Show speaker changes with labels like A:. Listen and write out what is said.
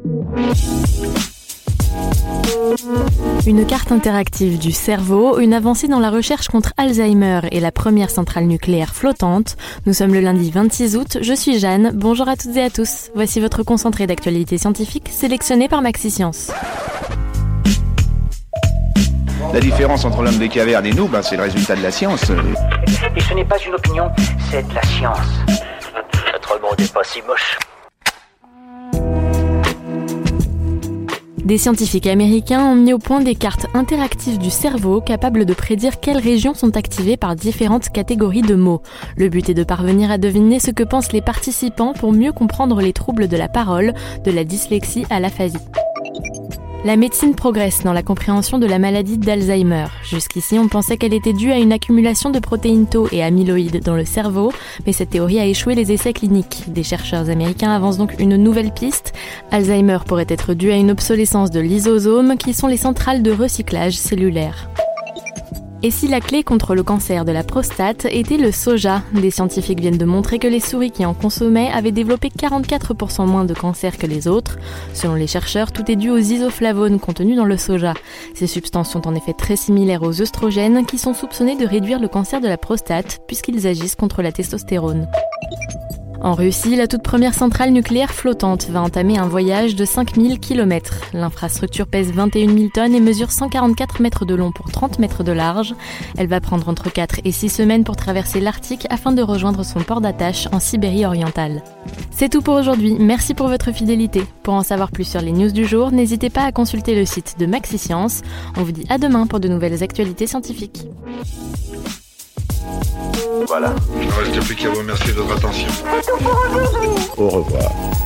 A: Une carte interactive du cerveau, une avancée dans la recherche contre Alzheimer et la première centrale nucléaire flottante. Nous sommes le lundi 26 août, je suis Jeanne, bonjour à toutes et à tous. Voici votre concentré d'actualité scientifique sélectionné par MaxiScience.
B: La différence entre l'homme des cavernes et nous, c'est le résultat de la science.
C: Et ce n'est pas une opinion, c'est de la science. Notre monde n'est pas si moche.
A: Des scientifiques américains ont mis au point des cartes interactives du cerveau capables de prédire quelles régions sont activées par différentes catégories de mots. Le but est de parvenir à deviner ce que pensent les participants pour mieux comprendre les troubles de la parole, de la dyslexie à l'aphasie. La médecine progresse dans la compréhension de la maladie d'Alzheimer. Jusqu'ici, on pensait qu'elle était due à une accumulation de protéines tau et amyloïdes dans le cerveau, mais cette théorie a échoué les essais cliniques. Des chercheurs américains avancent donc une nouvelle piste. Alzheimer pourrait être dû à une obsolescence de lysosomes, qui sont les centrales de recyclage cellulaire. Et si la clé contre le cancer de la prostate était le soja? Des scientifiques viennent de montrer que les souris qui en consommaient avaient développé 44% moins de cancer que les autres. Selon les chercheurs, tout est dû aux isoflavones contenus dans le soja. Ces substances sont en effet très similaires aux œstrogènes qui sont soupçonnés de réduire le cancer de la prostate puisqu'ils agissent contre la testostérone. En Russie, la toute première centrale nucléaire flottante va entamer un voyage de 5000 km. L'infrastructure pèse 21 000 tonnes et mesure 144 mètres de long pour 30 mètres de large. Elle va prendre entre 4 et 6 semaines pour traverser l'Arctique afin de rejoindre son port d'attache en Sibérie orientale. C'est tout pour aujourd'hui, merci pour votre fidélité. Pour en savoir plus sur les news du jour, n'hésitez pas à consulter le site de MaxiScience. On vous dit à demain pour de nouvelles actualités scientifiques.
D: Voilà.
E: Il ne reste plus qu'à vous remercier de votre attention.
D: Au revoir.